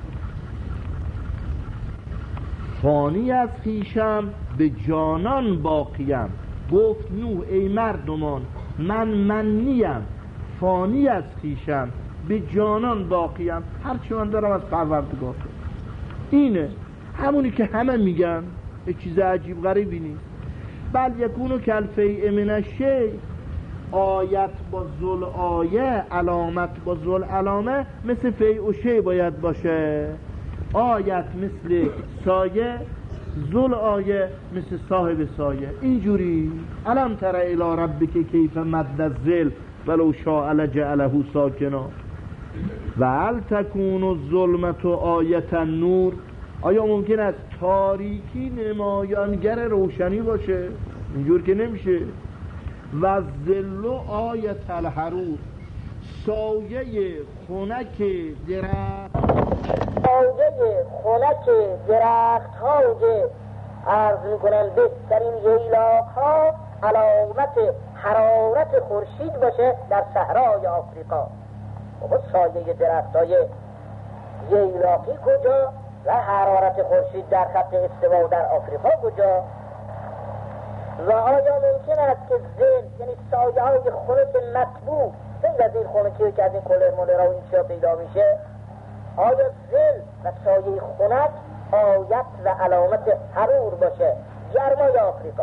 فانی از خویشم به جانان باقیم، گفت نوح ای مردمان من منیم، فانی از خویشم به جانان باقیم، هرچی من دارم از پروردگار. اینه همونی که همه میگن، چیز عجیب غریبی نیست. بل یکونو کالفیء من الشیء، آیت با ذل آیه، علامت با ذل علامه مثل فیء و شیء باید باشه. آیت مثل سایه، ذل آیه مثل صاحب سایه. اینجوری الم تر الی ربک کیف مد الظل ولو شاء لجعله ساکنا و هل تکون الظلمة آیة النور. آیا ممکن است تاریکی نمایانگر روشنی باشه؟ اینجور که نمیشه. و ظل آیة الحرور، سایه خنک درخت، سایه خنک درخت های عرض میکنن بهترین ییلاق ها علامت حرارت خورشید باشه در صحرای آفریقا. بابا سایه درخت های ییلاقی کجا و حرارت خورشید در خط استوا در آفریقا کجا؟ و آیا ممکن است که ظل یعنی سایه های خنک مطبوع و غیر از این خونکی که از این کلر مولر و این چیا پیدا میشه، آیا زل و سایه خنک آیت و علامت حرور باشه، گرمای آفریقا؟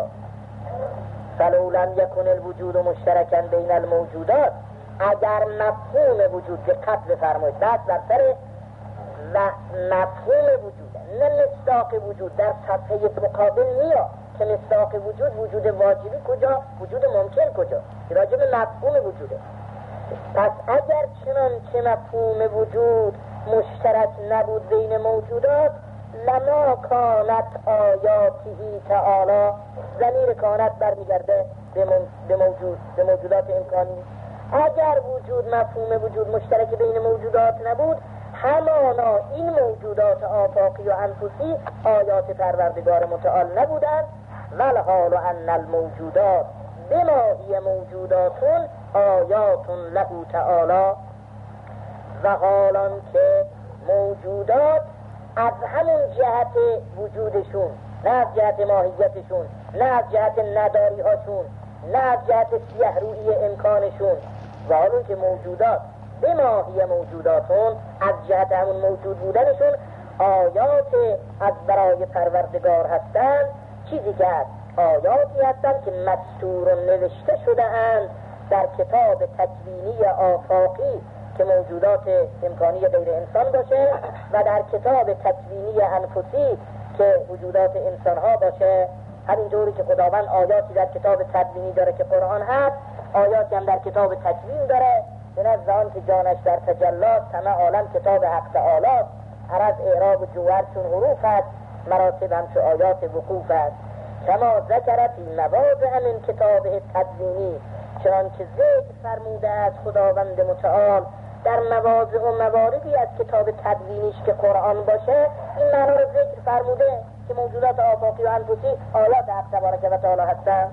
فلولا یکن الوجود مشترکا بین الموجودات، اگر مفهوم وجود، دقت بفرمایید، دست بر سر و مفهوم وجود، نه مصداق وجود در صفحه مقابل میاد که مصداق وجود وجود واجبی کجا، وجود ممکن کجا، راجع به مفهوم وجوده. پس اگر چنانچه مفهوم وجود مشترک نبود بین موجودات، لما کانت آیاته تعالی، ضمیر کانت برمیگرده به موجود، به موجودات امکانی. اگر وجود مفهوم وجود مشترک بین موجودات نبود، همانا این موجودات آفاقی و انفسی آیات پروردگار متعال نبودند. والحال ان الموجودات بما هی موجوداتون آیاتون له تعالی، و حالان که موجودات از همون جهت وجودشون، نه از جهت ماهیتشون، نه از جهت نداری هاشون، نه از جهت سیه روی امکانشون، و حالون که موجودات به ماهی موجوداتون از جهت همون موجود بودنشون آیات از برای پروردگار هستند. چیزی که هست آیاتی هستند که مستور و نوشته شده اند در کتاب تکوینی آفاقی که موجودات امکانی غیر انسان باشه، و در کتاب تکوینی انفسی که وجودات انسان ها باشه. همینطوری که خداوند آیاتی در کتاب تکوینی داره که قرآن هست، آیاتی هم در کتاب تکوین داره، به نزد آن که جانش در تجلات، همه عالم کتاب حق تعالی، عرض اعراب و جوهر چون حروف است، مراتب همچو آیات وقوف است. کما ذکرت این مواضع من کتابه تکوینی، چنان که ذکر فرموده از خداوند متعال در مواضع و مواردی از کتاب تدوینیش که قرآن باشه، این معنا رو ذکر فرموده که موجودات آفاقی و انفسی آیات حق تبارک و تعالی هستند.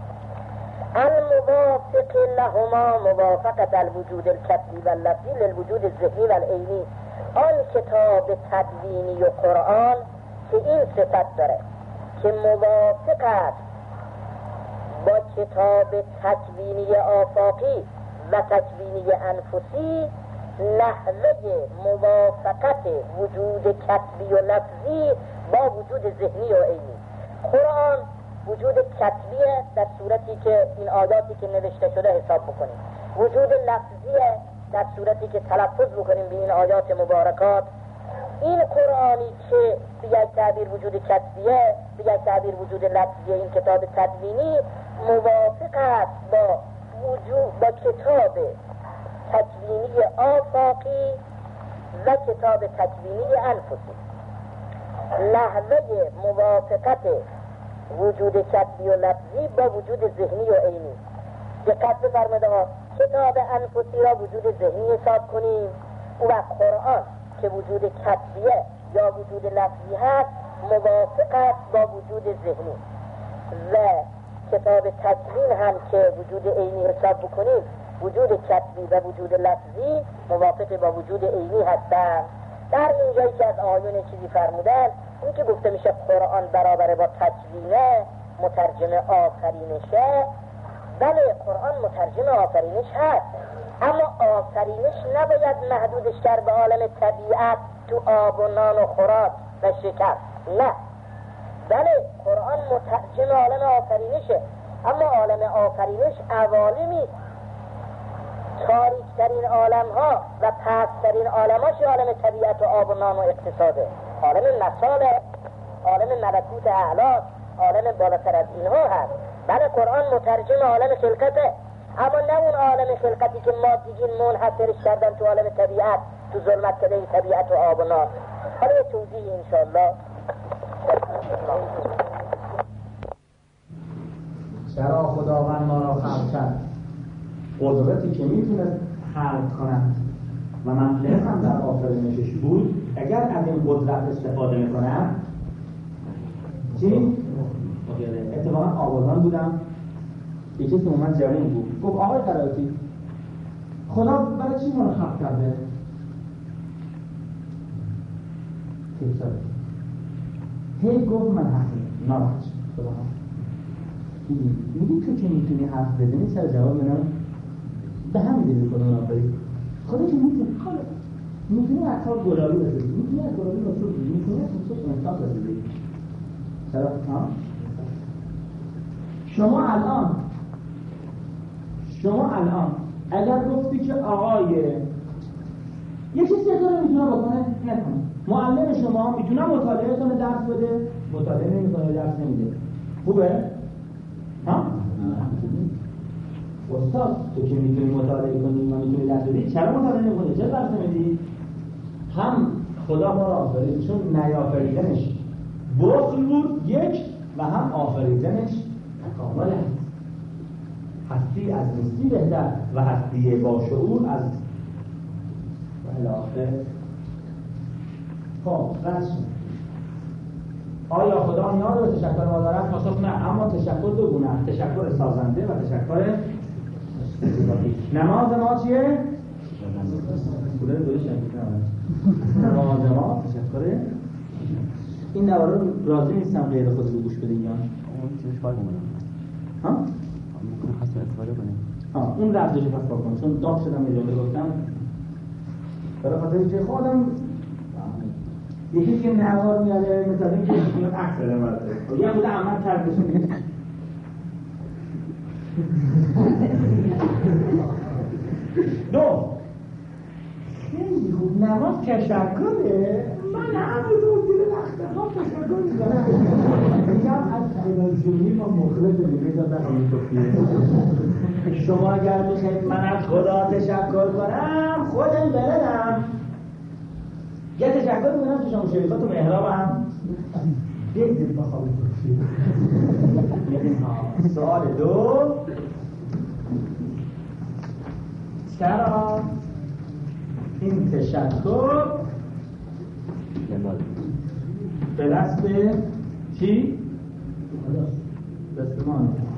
الموافق لهما موافقت الوجود الکتبی و اللفظی للوجود الذهنی و العینی، آن کتاب تدوینی و قرآن که این صفت داره که موافق است با کتاب تکوینی آفاقی و تکوینی انفسی، نحوه موافقت وجود کتبی و لفظی با وجود ذهنی و عینی. قرآن وجود کتبیه در صورتی که این آیاتی که نوشته شده حساب بکنیم، وجود لفظیه در صورتی که تلفظ بکنیم به این آیات مبارکات. این قرآنی که به یک تعبیر وجود کتبیه، به یک تعبیر وجود لفظیه، این کتاب تدوینی موافق است با وجود با کتاب تکوینی آفاقی و کتاب تکوینی انفسی. نحوه موافقت وجود کتبی و لفظی با وجود ذهنی و عینی. دقت بفرمایید آقا، کتاب انفسی را وجود ذهنی حساب کنیم، و قرآن که وجود کتبیه یا وجود لفظی هست موافق است با وجود ذهنی، و کتاب تکوین هم که وجود عینی حساب بکنیم، وجود کتبی و وجود لفظی موافق با وجود عینی هستند. در اینجایی که از آیون چیزی فرمودن، این که گفته میشه قرآن برابر با تکوینه، مترجم آفرینشه، بله قرآن مترجم آفرینش هست، اما آفرینش نباید محدودش کرد به عالم طبیعت، تو آب و نان و خوراک و شکر، نه. بله قرآن مترجم عالم آفرینشه، اما عالم آفرینش عوالمی، تاریکترین عالم ها و پسترین عالم هاش عالم طبیعت و آب و نان و اقتصاده، عالم مساله، عالم ملکوت اعلا، عالم بالاتر از اینها هست. بله قرآن مترجم عالم خلقته، اما نه اون عالم خلقتی که ما دیگین منحصرش کردن تو عالم طبیعت، تو ظلمت کده طبیعت و آب و نان. حالا یه توضیح انشاءالله. چرا خداوند ما را خلق کرد؟ قدرتی که میتونه خلق کند و مطلب هم در آفرینشش بود، اگر از این قدرت استفاده میکنم چی؟ اتفاقا آوازان بودم، یکی که اومد جوان بود، گفت آقای قرائتی خدا برای چی ما رو خلق کرده؟ هی گفت من حقی ناراحت خدا میگی تو که میتونی حرف بزنی سر جواب منم به همین دلیل خدا رو آفرید. خدا که میتونه حالا میتونه از کار گلابی بسازه، میتونه از گلابی بسازه، میتونه از خصوص انسان بسازه. چرا؟ ها؟ شما الان شما الان اگر گفتی که آقای یه چیزی داره میتونه بکنه نکنه، معلم شما میتونه مطالعه کنه درس بده، مطالعه نمیکنه درس نمیده، خوبه؟ ها؟ استاد تو که میتونی مطالعه کنی و میتونی درس بدی چرا مطالعه نمیکنی؟ چرا درس نمیدی؟ هم خدا ما را آفرید چون نیافریدنش بخل بود یک و هم آفریدنش کامل هست. هستی از نیستی بهتر و هستی با شعور از الاخر. خب رسم آیا خدا نیاز به تشکر ما دارد؟ پاسخ نه، اما تشکر دو گونه است، تشکر سازنده و تشکر نماز ما چیه؟ کولر دوری شکر نماز ما تشکر. این نواره راضی نیستم غیر خود رو گوش بدین یا اون چیزش کار کنم ها؟ ممکنه خواستم استفاده کنیم ها اون رفتش پس بکن چون داغ شدم یه جمله گفتم برای خاطر که خودم یکی که نوار میاده مثلا اینکه میاد عکس بده مرده یه بوده عمل تردش میده دو خیلی خوب نماز تشکره. من همه روز دیده وقت ها تشکر میکنم میگم از فیلانسیونی ما مخلص دیگه دادن همین توفیه. شما اگر میخواید من از خدا تشکر کنم خودم بردم یه تشکر میکنم تو شما شریفات و محرابم بگذید با خوابی توفیه. سوال دو چرا این تشکر به دست چی؟ دست ما